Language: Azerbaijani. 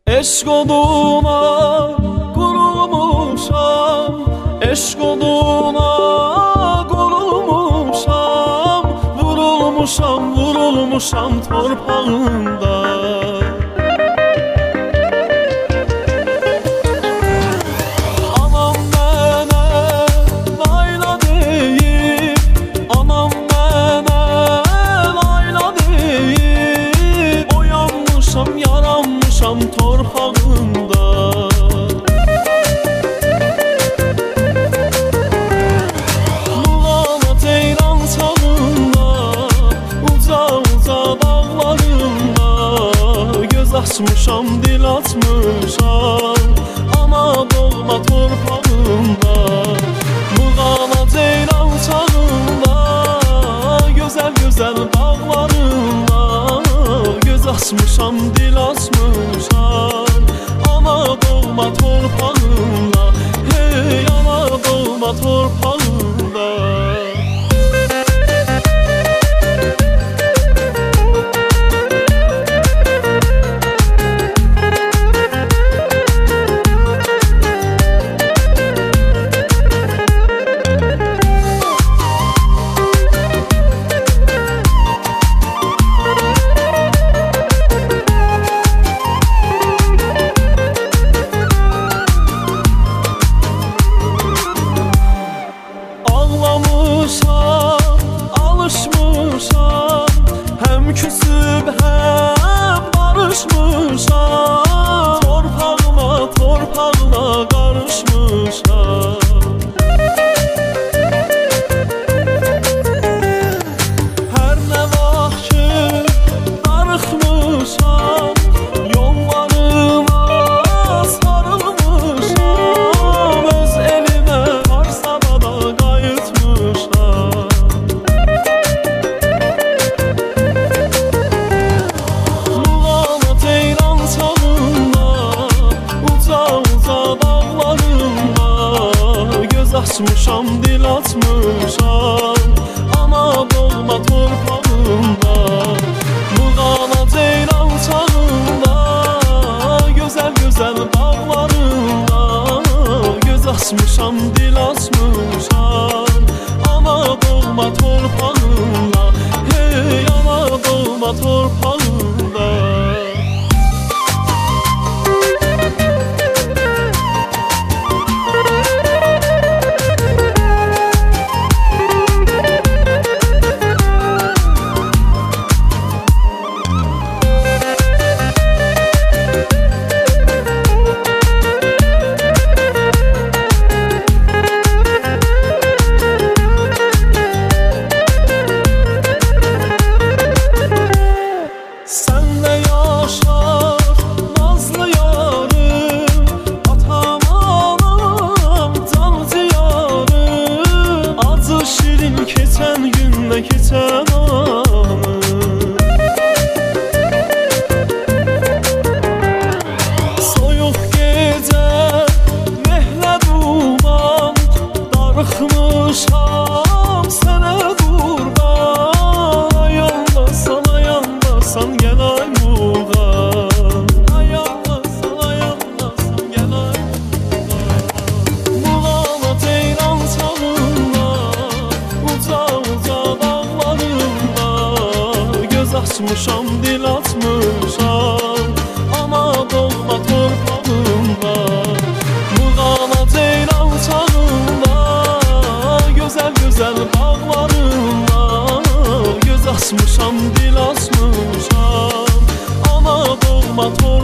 Eşq oduna qurulmuşam, eşq oduna qurulmuşam, vurulmuşam, vurulmuşam torpağında. Anam mənə layla deyib, anam mənə layla deyib, oyanmışam, yaranmışam torpağında. Muğana ceyran çağında, uca uca dağlarında, göz açmışam, dil açmışam, ana doğma torpağında. Muğana ceyran çağında, gözəl gözəl dağlarında, göz açmışam, dil açmışam, ana doğma torpağında. Hey, ana doğma torpağında. Ağlamışam, alışmışam, həm küsüb həm barışmışam, torpağına, torpağına qarışmışam. Hər nə vaxt ki darıxmışam, yollarına sarılmışam, öz elimə Farsada da qayıtmışam. Muğana ceyran çağında, uca uca dağlarında, göz açmışam, dil açmışam, ana doğma torpağında. Muğana ceyran çağında, gözəl gözəl dağlarında, göz açmışam, dil açmışam, ana doğma torpağında. Hey, ana doğma torpağında. Senle yaşar nazlı yarım, atam anam can ciyarım, acı şirin keçen günle keçen anım. Soyuq gecə mehlə duman, darıxmışam sənə qurban. Ayandasan, ayandasan gəl ay Muğan, ayandasan, ayandasan gəl ay Muğan. Muğana ceyran çağında, uca uca dağlarında, göz açmışam, dil açmışam, ana doğma torpağında. Muğana ceyran çağında, gözəl gözəl dağlarında, göz açmışam, dil açmışam, ana doğma torpağında.